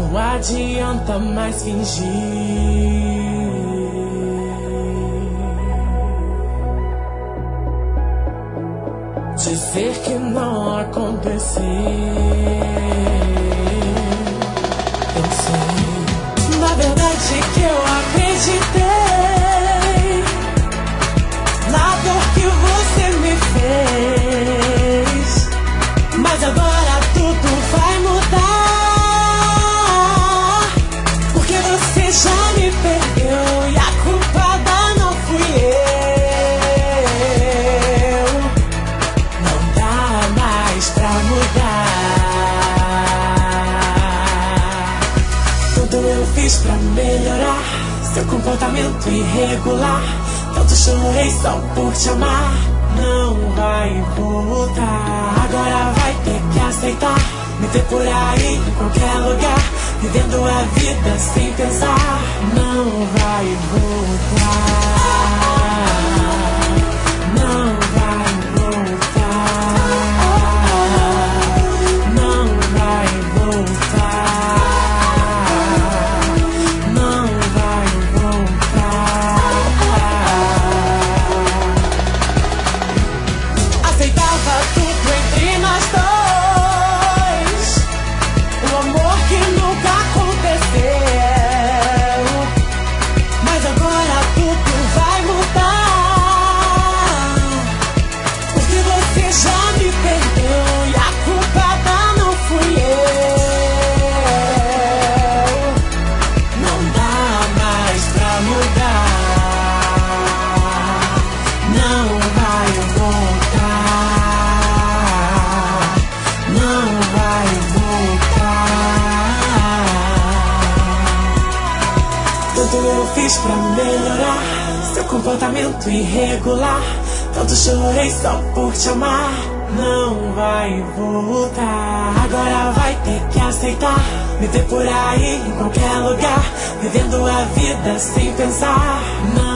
Não adianta mais fingir, dizer que não aconteceu. Pensei, na verdade, que eu acreditei na dor que você me fez, mas agora tudo vai mudar, porque você já me perdeu e a culpada não fui eu. Não dá mais pra mudar. Tudo eu fiz pra melhorar seu comportamento irregular. Tanto chorei só por te amar. Não vai voltar. Agora vai ter que aceitar, me ter por aí em qualquer lugar, vivendo a vida sem pensar. Não vai voltar. Não vai voltar. Não vai voltar. Não vai voltar. Aceitava tudo entre nós dois, o amor que nunca aconteceu, mas agora tudo vai mudar, porque você já me perdeu e a culpada não fui eu. Não dá mais pra mudar. Não vai voltar. Não vai voltar. Tudo eu fiz pra melhorar seu comportamento irregular. Tanto chorei só por te amar. Não vai voltar. Agora vai ter que aceitar, me ter por aí em qualquer lugar, vivendo a vida sem pensar. Não